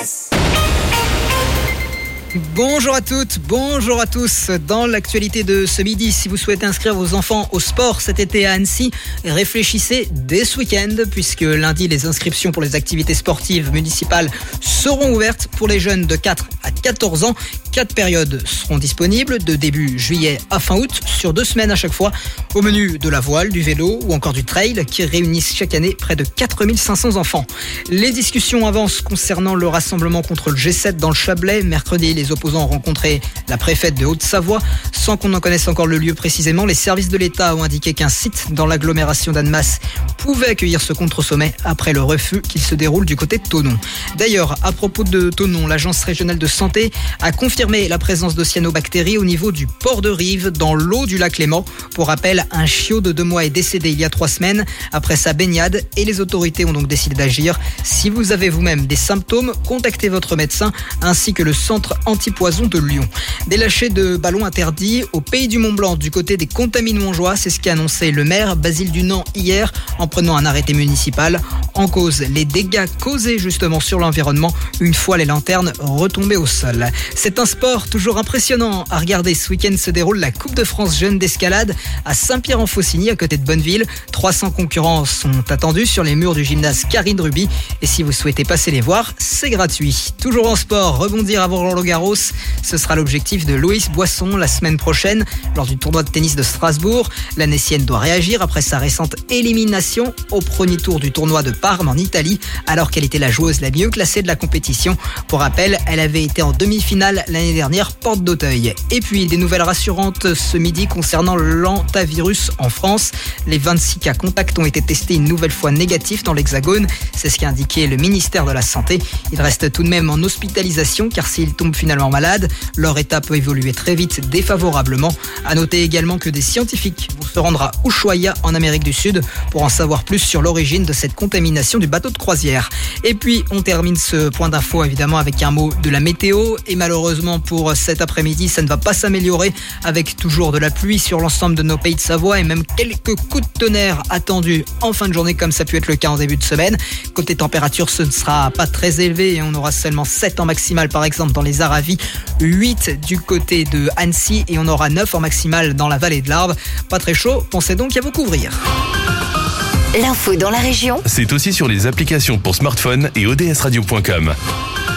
ODS. Bonjour à toutes, bonjour à tous. Dans l'actualité de ce midi, si vous souhaitez inscrire vos enfants au sport cet été à Annecy, réfléchissez dès ce week-end puisque lundi, les inscriptions pour les activités sportives municipales seront ouvertes pour les jeunes de 4 à 14 ans. 4 périodes seront disponibles de début juillet à fin août sur 2 semaines à chaque fois. Au menu de la voile, du vélo ou encore du trail qui réunissent chaque année près de 4500 enfants. Les discussions avancent concernant le rassemblement contre le G7 dans le Chablais. Mercredi, les opposants ont rencontré la préfète de Haute-Savoie. Sans qu'on en connaisse encore le lieu précisément, les services de l'État ont indiqué qu'un site dans l'agglomération d'Annemasse pouvait accueillir ce contre-sommet après le refus qu'il se déroule du côté de Thonon. D'ailleurs, à propos de Thonon, l'agence régionale de santé a confirmé la présence de cyanobactéries au niveau du port de Rive dans l'eau du lac Léman. Pour rappel, un chiot de 2 mois est décédé il y a 3 semaines après sa baignade et les autorités ont donc décidé d'agir. Si vous avez vous-même des symptômes, contactez votre médecin ainsi que le centre antipoison de Lyon. Des lâchers de ballons interdits au pays du Mont-Blanc du côté des Contamines-Montjoie, c'est ce qu'a annoncé le maire Basile Dunant hier en prenant un arrêté municipal. En cause, les dégâts causés justement sur l'environnement une fois les lanternes retombées au sol. C'est un sport toujours impressionnant à regarder. Ce week-end se déroule la Coupe de France Jeunes d'escalade à Saint-Pierre-en-Faucigny à côté de Bonneville. 300 concurrents sont attendus sur les murs du gymnase Karine Ruby et si vous souhaitez passer les voir, c'est gratuit. Toujours en sport, rebondir avant Roland-Garros, ce sera l'objectif de Loïs Boisson la semaine prochaine lors du tournoi de tennis de Strasbourg. La Nessienne doit réagir après sa récente élimination au premier tour du tournoi de Parme en Italie alors qu'elle était la joueuse la mieux classée de la compétition. Pour rappel, elle avait été en demi-finale l'année dernière, porte d'Auteuil. Et puis des nouvelles rassurantes ce midi concernant l'hantavirus en France. Les 26 cas contacts ont été testés une nouvelle fois négatifs dans l'Hexagone. C'est ce qu'a indiqué le ministère de la Santé. Ils restent tout de même en hospitalisation car s'ils tombent finalement malades, leur état peut évoluer très vite défavorablement. À noter également que des scientifiques vont se rendre à Ushuaia en Amérique du Sud pour en savoir plus sur l'origine de cette contamination du bateau de croisière. Et puis on termine ce point d'info évidemment avec un mot de la météo et malheureusement pour cet après-midi ça ne va pas s'améliorer avec toujours de la pluie sur l'ensemble de nos pays de Savoie et même quelques coups de tonnerre attendus en fin de journée comme ça a pu être le cas en début de semaine. Côté température ce ne sera pas très élevé et on aura seulement 7 en maximal par exemple dans les Aravis, 8 du côté de Annecy et on aura 9 en maximal dans la vallée de l'Arve. Pas très chaud, pensez donc à vous couvrir. L'info dans la région, C'est aussi sur les applications pour smartphone et odsradio.com.